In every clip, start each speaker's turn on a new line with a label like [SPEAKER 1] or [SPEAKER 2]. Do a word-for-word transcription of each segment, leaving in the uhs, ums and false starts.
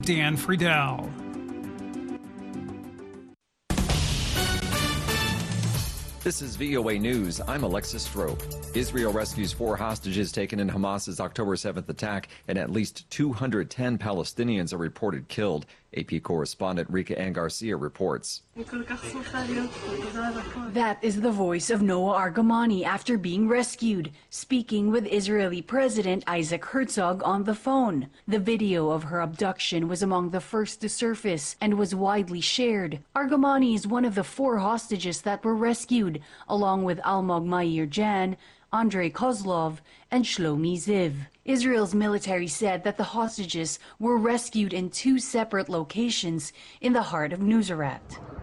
[SPEAKER 1] Dan Friedel.
[SPEAKER 2] This is V O A News. I'm Alexis Strope. Israel rescues four hostages taken in Hamas's October seventh attack, and at least two hundred ten Palestinians are reported killed. A P correspondent Rika Ann Garcia reports.
[SPEAKER 3] That is the voice of Noah Argamani after being rescued, speaking with Israeli President Isaac Herzog on the phone. The video of her abduction was among the first to surface and was widely shared. Argamani is one of the four hostages that were rescued, along with Almog Mair Jan, Andrei Kozlov, and Shlomi Ziv. Israel's military said that the hostages were rescued in two separate locations in the heart of Nuseirat.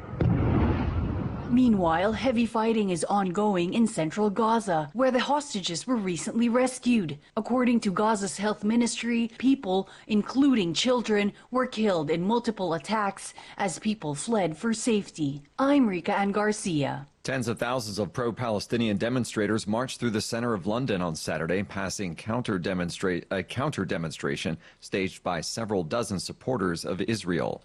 [SPEAKER 3] Meanwhile, heavy fighting is ongoing in central Gaza, where the hostages were recently rescued. According to Gaza's health ministry, people, including children, were killed in multiple attacks as people fled for safety. I'm Rika Ann Garcia.
[SPEAKER 2] Tens of thousands of pro-Palestinian demonstrators marched through the center of London on Saturday, passing counter demonstra- a counter demonstration staged by several dozen supporters of Israel.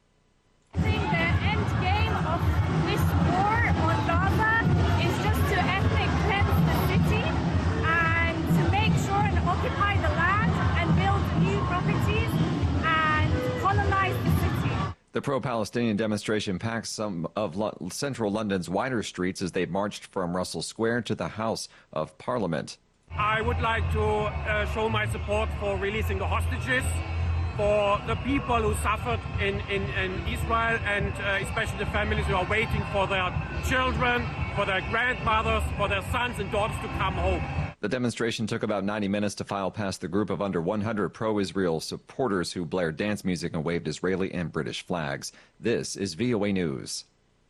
[SPEAKER 4] I think the end game of this war on Gaza is just to ethnic cleanse the city and to make sure and occupy the land and build new properties and colonize the city.
[SPEAKER 2] The pro-Palestinian demonstration packed some of Lo- central London's wider streets as they marched from Russell Square to the House of Parliament.
[SPEAKER 5] I would like to uh, show my support for releasing the hostages, for the people who suffered in, in, in Israel, and uh, especially the families who are waiting for their children, for their grandmothers, for their sons and daughters to come home.
[SPEAKER 2] The demonstration took about ninety minutes to file past the group of under one hundred pro-Israel supporters who blared dance music and waved Israeli and British flags. This is V O A News.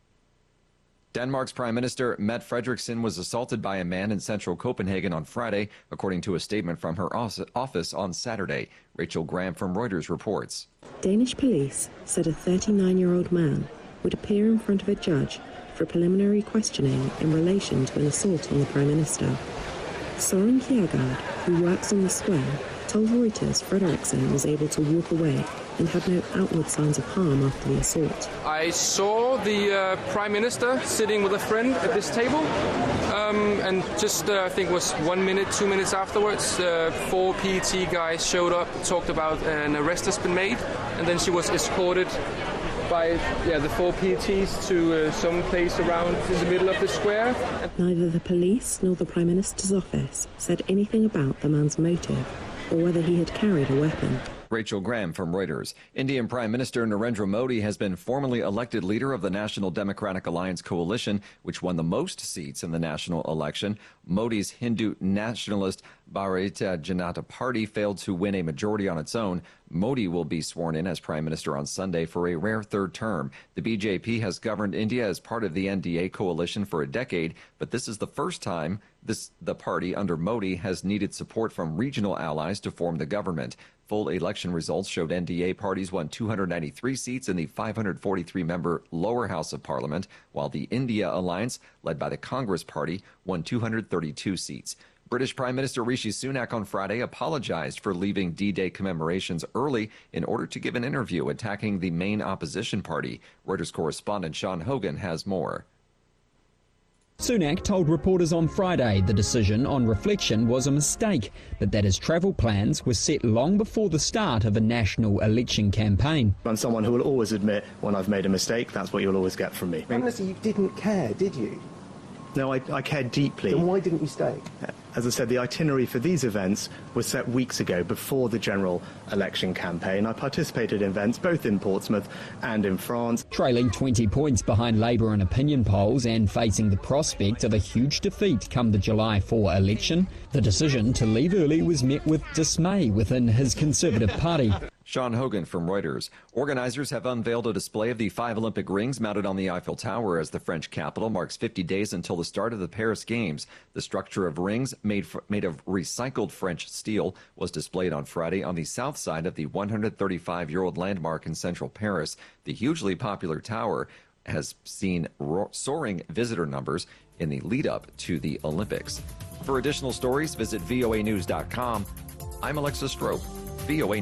[SPEAKER 2] Denmark's Prime Minister Mette Frederiksen was assaulted by a man in central Copenhagen on Friday, according to a statement from her office on Saturday. Rachel Graham from Reuters reports.
[SPEAKER 6] Danish police said a thirty-nine-year-old man would appear in front of a judge for preliminary questioning in relation to an assault on the Prime Minister. Søren Kjærgaard, who works on the square, told Reuters Frederiksen was able to walk away and had no outward signs of harm after the assault.
[SPEAKER 7] I saw the uh, Prime Minister sitting with a friend at this table, um, and just uh, I think it was one minute, two minutes afterwards, uh, four P E T guys showed up, talked about an arrest has been made, and then she was escorted by yeah, the four P E Ts to uh, some place around in the middle of the square.
[SPEAKER 6] Neither the police nor the Prime Minister's office said anything about the man's motive or whether he had carried a weapon.
[SPEAKER 2] Rachel Graham from Reuters. Indian Prime Minister Narendra Modi has been formally elected leader of the National Democratic Alliance coalition, which won the most seats in the national election. Modi's Hindu nationalist Bharatiya Janata Party failed to win a majority on its own. Modi will be sworn in as Prime Minister on Sunday for a rare third term. The B J P has governed India as part of the N D A coalition for a decade, but this is the first time this the party under Modi has needed support from regional allies to form the government. Full election results showed N D A parties won two hundred ninety-three seats in the five hundred forty-three member lower house of parliament, while the India alliance, led by the Congress Party, won two hundred thirty-two seats. British Prime Minister Rishi Sunak on Friday apologized for leaving D-Day commemorations early in order to give an interview attacking the main opposition party. Reuters correspondent Sean Hogan has more.
[SPEAKER 8] Sunak told reporters on Friday the decision on reflection was a mistake, but that his travel plans were set long before the start of a national election campaign.
[SPEAKER 9] I'm someone who will always admit when I've made a mistake. That's what you'll always get from me.
[SPEAKER 10] Honestly, you didn't care, did you?
[SPEAKER 9] No, I, I cared deeply.
[SPEAKER 10] Then why didn't you stay?
[SPEAKER 9] As I said, the itinerary for these events was set weeks ago before the general election campaign. I participated in events both in Portsmouth and in France.
[SPEAKER 8] Trailing twenty points behind Labour and opinion polls and facing the prospect of a huge defeat come the July fourth election, the decision to leave early was met with dismay within his Conservative Party.
[SPEAKER 2] Sean Hogan from Reuters. Organizers have unveiled a display of the five Olympic rings mounted on the Eiffel Tower as the French capital marks fifty days until the start of the Paris Games. The structure of rings made, made of recycled French steel was displayed on Friday on the south side of the one hundred thirty-five-year-old landmark in central Paris. The hugely popular tower has seen soaring visitor numbers in the lead-up to the Olympics. For additional stories, visit V O A news dot com. I'm Alexis Strope, V O A News.